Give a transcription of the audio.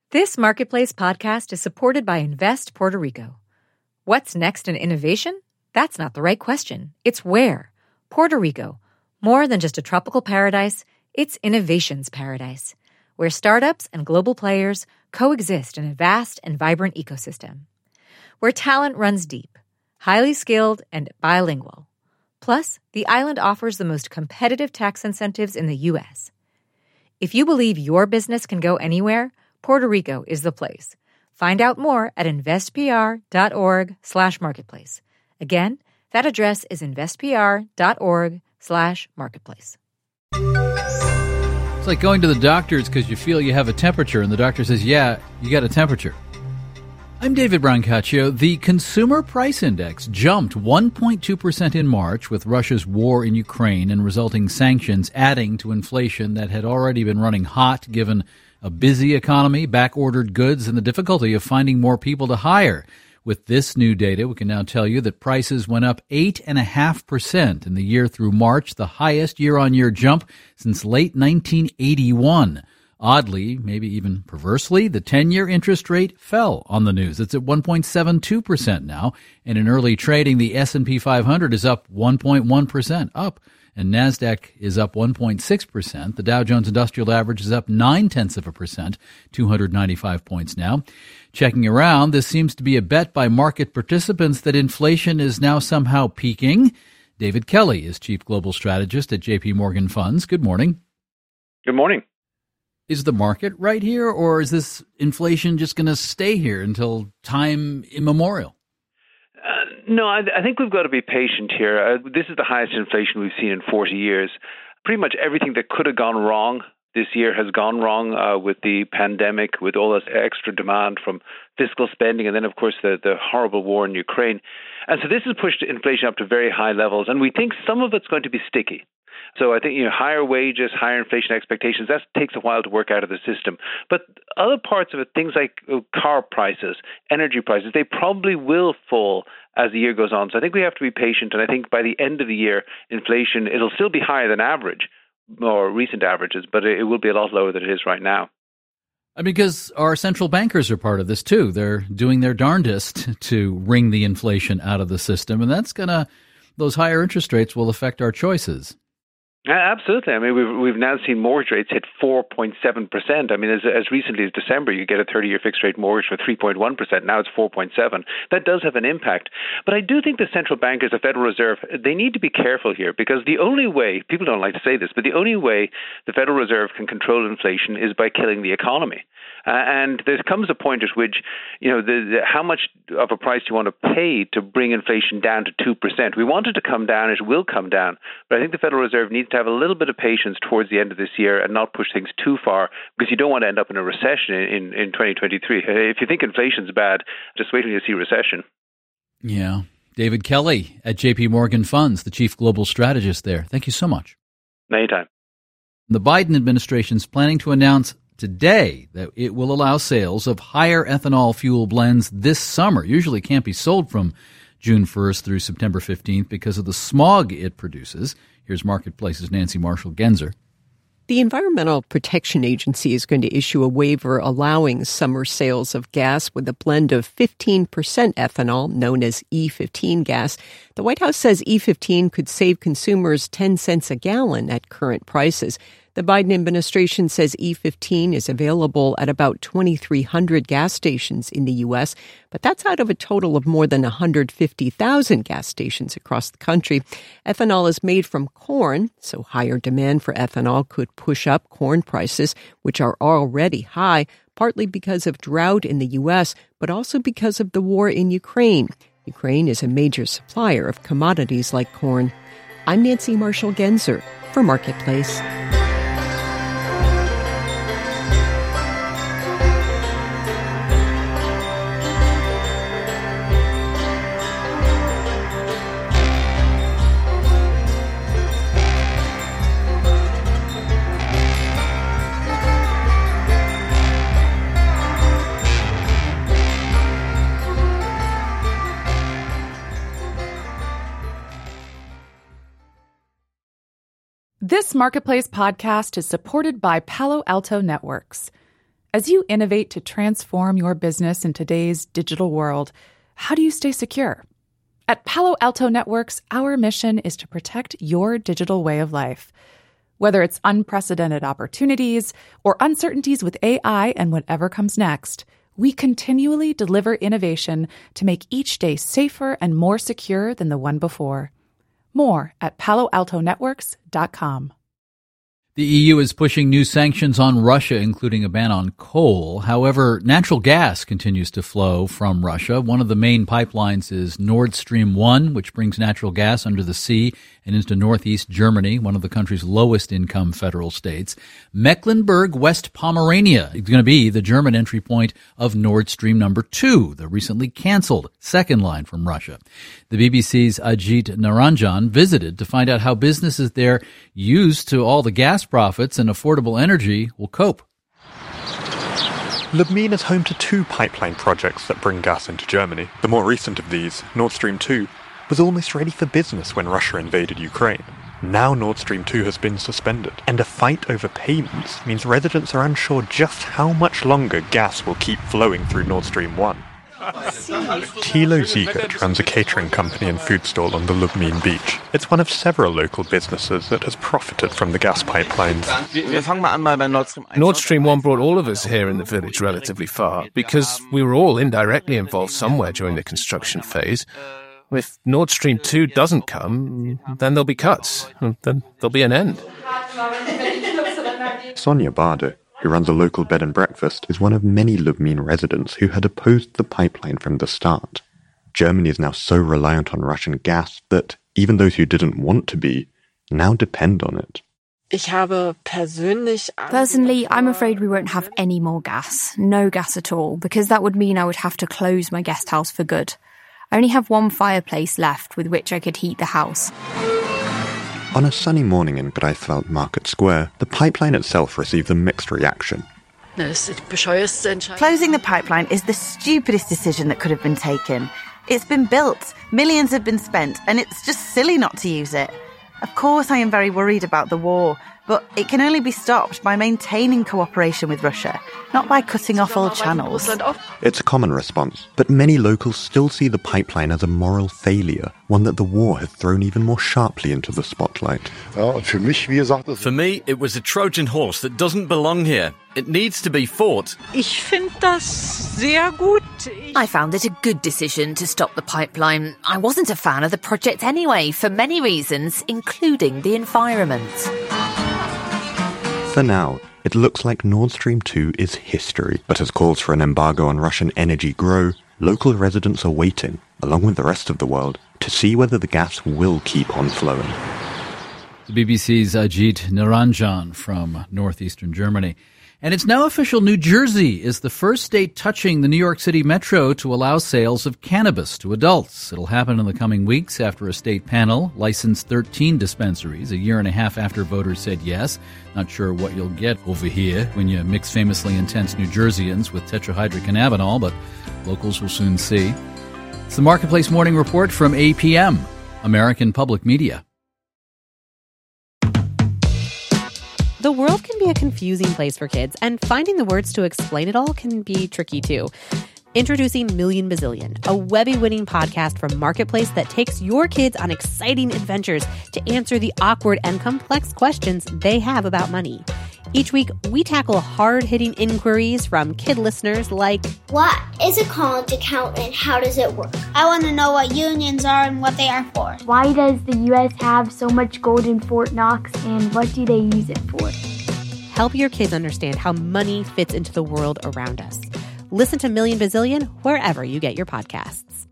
This Marketplace podcast is supported by Invest Puerto Rico. What's next in innovation? That's not the right question. It's where. Puerto Rico. More than just a tropical paradise, it's innovation's paradise, where startups and global players coexist in a vast and vibrant ecosystem. Where talent runs deep, highly skilled, and bilingual. Plus, the island offers the most competitive tax incentives in the U.S. If you believe your business can go anywhere, Puerto Rico is the place. Find out more at investpr.org/marketplace. Again, that address is investpr.org/marketplace. It's like going to the doctor's because you feel you have a temperature, and the doctor says, yeah, you got a temperature. I'm David Brancaccio. The Consumer Price Index jumped 1.2% in March with Russia's war in Ukraine and resulting sanctions adding to inflation that had already been running hot given a busy economy, back-ordered goods, and the difficulty of finding more people to hire. With this new data, we can now tell you that prices went up 8.5% in the year through March, the highest year-on-year jump since late 1981. Oddly, maybe even perversely, the 10-year interest rate fell on the news. It's at 1.72% now, and in early trading, the S&P 500 is up 1.1%, up, and NASDAQ is up 1.6%. The Dow Jones Industrial Average is up 0.9%, 295 points now. Checking around, this seems to be a bet by market participants that inflation is now somehow peaking. David Kelly is Chief Global Strategist at JP Morgan Funds. Good morning. Good morning. Is the market right here, or is this inflation just going to stay here until time immemorial? No, I think we've got to be patient here. This is the highest inflation we've seen in 40 years. Pretty much everything that could have gone wrong this year has gone wrong with the pandemic, with all this extra demand from fiscal spending, and then, of course, the horrible war in Ukraine. And so this has pushed inflation up to very high levels, and we think some of it's going to be sticky. So I think higher wages, higher inflation expectations, that takes a while to work out of the system. But other parts of it, things like car prices, energy prices, they probably will fall as the year goes on. So I think we have to be patient. And I think by the end of the year, inflation, it'll still be higher than average or recent averages, but it will be a lot lower than it is right now. Because our central bankers are part of this too. They're doing their darndest to wring the inflation out of the system. And those higher interest rates will affect our choices. Absolutely. I mean, we've now seen mortgage rates hit 4.7%. I mean, as recently as December, you get a 30-year fixed-rate mortgage for 3.1%. Now it's 4.7%. That does have an impact. But I do think the central bankers, the Federal Reserve, they need to be careful here because the only way, people don't like to say this, but the only way the Federal Reserve can control inflation is by killing the economy. And there comes a point at which, how much of a price do you want to pay to bring inflation down to 2%? We want it to come down. It will come down. But I think the Federal Reserve needs to have a little bit of patience towards the end of this year and not push things too far because you don't want to end up in a recession in 2023. If you think inflation's bad, just wait till you see recession. Yeah. David Kelly at JP Morgan Funds, the Chief Global Strategist there. Thank you so much. Anytime. The Biden administration is planning to announce today that it will allow sales of higher ethanol fuel blends this summer. Usually can't be sold from June 1st through September 15th because of the smog it produces. Here's Marketplace's Nancy Marshall-Genzer. The Environmental Protection Agency is going to issue a waiver allowing summer sales of gas with a blend of 15% ethanol, known as E15 gas. The White House says E15 could save consumers 10 cents a gallon at current prices. The Biden administration says E15 is available at about 2,300 gas stations in the U.S., but that's out of a total of more than 150,000 gas stations across the country. Ethanol is made from corn, so higher demand for ethanol could push up corn prices, which are already high, partly because of drought in the U.S., but also because of the war in Ukraine. Ukraine is a major supplier of commodities like corn. I'm Nancy Marshall-Genzer for Marketplace. This Marketplace podcast is supported by Palo Alto Networks. As you innovate to transform your business in today's digital world, how do you stay secure? At Palo Alto Networks, our mission is to protect your digital way of life. Whether it's unprecedented opportunities or uncertainties with AI and whatever comes next, we continually deliver innovation to make each day safer and more secure than the one before. More at paloaltonetworks.com. The EU is pushing new sanctions on Russia, including a ban on coal. However, natural gas continues to flow from Russia. One of the main pipelines is Nord Stream 1, which brings natural gas under the sea and into northeast Germany, one of the country's lowest income federal states. Mecklenburg, West Pomerania is going to be the German entry point of Nord Stream number 2, the recently canceled second line from Russia. The BBC's Ajit Naranjan visited to find out how businesses there used to all the gas profits and affordable energy will cope. Lubmin is home to 2 pipeline projects that bring gas into Germany. The more recent of these, Nord Stream 2, was almost ready for business when Russia invaded Ukraine. Now Nord Stream 2 has been suspended, and a fight over payments means residents are unsure just how much longer gas will keep flowing through Nord Stream 1. Thilo Siegert runs a catering company and food stall on the Lubmin beach. It's one of several local businesses that has profited from the gas pipelines. Nord Stream 1 brought all of us here in the village relatively far because we were all indirectly involved somewhere during the construction phase. If Nord Stream 2 doesn't come, then there'll be cuts. Then there'll be an end. Sonia Bade, who runs a local bed and breakfast, is one of many Lubmin residents who had opposed the pipeline from the start. Germany is now so reliant on Russian gas that even those who didn't want to be now depend on it. Personally, I'm afraid we won't have any more gas. No gas at all, because that would mean I would have to close my guest house for good. I only have one fireplace left with which I could heat the house. On a sunny morning in Greifswald Market Square, the pipeline itself received a mixed reaction. Closing the pipeline is the stupidest decision that could have been taken. It's been built, millions have been spent, and it's just silly not to use it. Of course I am very worried about the war, but it can only be stopped by maintaining cooperation with Russia, not by cutting off all channels. It's a common response, but many locals still see the pipeline as a moral failure, one that the war has thrown even more sharply into the spotlight. For me, it was a Trojan horse that doesn't belong here. It needs to be fought. I found it a good decision to stop the pipeline. I wasn't a fan of the project anyway, for many reasons, including the environment. For now, it looks like Nord Stream 2 is history, but as calls for an embargo on Russian energy grow, local residents are waiting, along with the rest of the world, to see whether the gas will keep on flowing. The BBC's Ajit Naranjan from northeastern Germany. And it's now official New Jersey is the first state touching the New York City Metro to allow sales of cannabis to adults. It'll happen in the coming weeks after a state panel licensed 13 dispensaries, a year and a half after voters said yes. Not sure what you'll get over here when you mix famously intense New Jerseyans with tetrahydrocannabinol, but locals will soon see. It's the Marketplace Morning Report from APM, American Public Media. The world can be a confusing place for kids, and finding the words to explain it all can be tricky too. Introducing Million Bazillion, a Webby-winning podcast from Marketplace that takes your kids on exciting adventures to answer the awkward and complex questions they have about money. Each week, we tackle hard-hitting inquiries from kid listeners like, what is a college account and how does it work? I want to know what unions are and what they are for. Why does the U.S. have so much gold in Fort Knox and what do they use it for? Help your kids understand how money fits into the world around us. Listen to Million Bazillion wherever you get your podcasts.